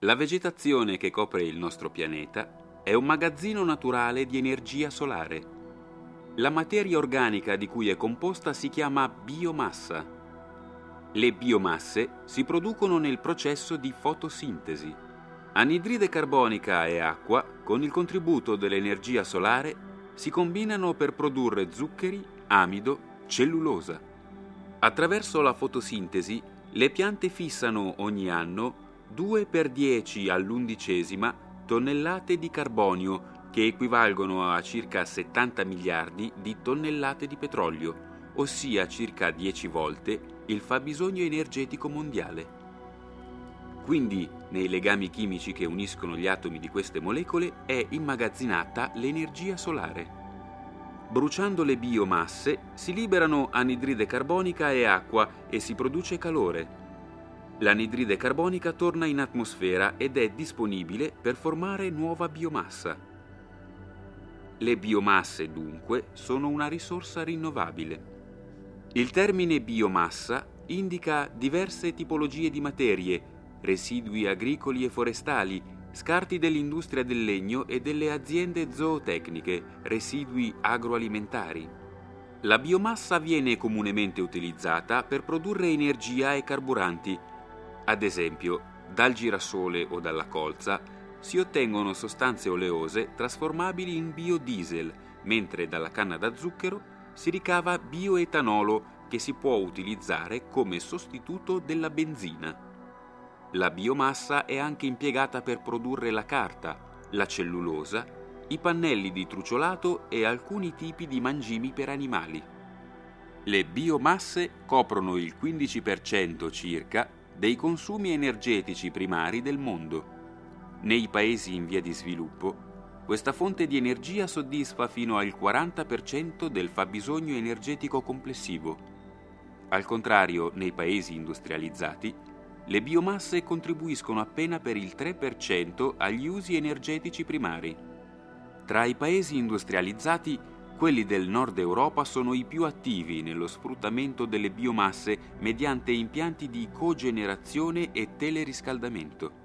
La vegetazione che copre il nostro pianeta è un magazzino naturale di energia solare. La materia organica di cui è composta si chiama biomassa. Le biomasse si producono nel processo di fotosintesi. Anidride carbonica e acqua, con il contributo dell'energia solare, si combinano per produrre zuccheri, amido, cellulosa. Attraverso la fotosintesi, le piante fissano ogni anno 2 per 10 all'11ª tonnellate di carbonio, che equivalgono a circa 70 miliardi di tonnellate di petrolio, ossia circa 10 volte il fabbisogno energetico mondiale. Quindi, nei legami chimici che uniscono gli atomi di queste molecole è immagazzinata l'energia solare. Bruciando le biomasse si liberano anidride carbonica e acqua e si produce calore. L'anidride carbonica torna in atmosfera ed è disponibile per formare nuova biomassa. Le biomasse, dunque, sono una risorsa rinnovabile. Il termine biomassa indica diverse tipologie di materie, residui agricoli e forestali, scarti dell'industria del legno e delle aziende zootecniche, residui agroalimentari. La biomassa viene comunemente utilizzata per produrre energia e carburanti. Ad esempio, dal girasole o dalla colza si ottengono sostanze oleose trasformabili in biodiesel, mentre dalla canna da zucchero si ricava bioetanolo che si può utilizzare come sostituto della benzina. La biomassa è anche impiegata per produrre la carta, la cellulosa, i pannelli di truciolato e alcuni tipi di mangimi per animali. Le biomasse coprono il 15% circa dei consumi energetici primari del mondo. Nei paesi in via di sviluppo, questa fonte di energia soddisfa fino al 40% del fabbisogno energetico complessivo. Al contrario, nei paesi industrializzati, le biomasse contribuiscono appena per il 3% agli usi energetici primari. Tra i paesi industrializzati, quelli del nord Europa sono i più attivi nello sfruttamento delle biomasse mediante impianti di cogenerazione e teleriscaldamento.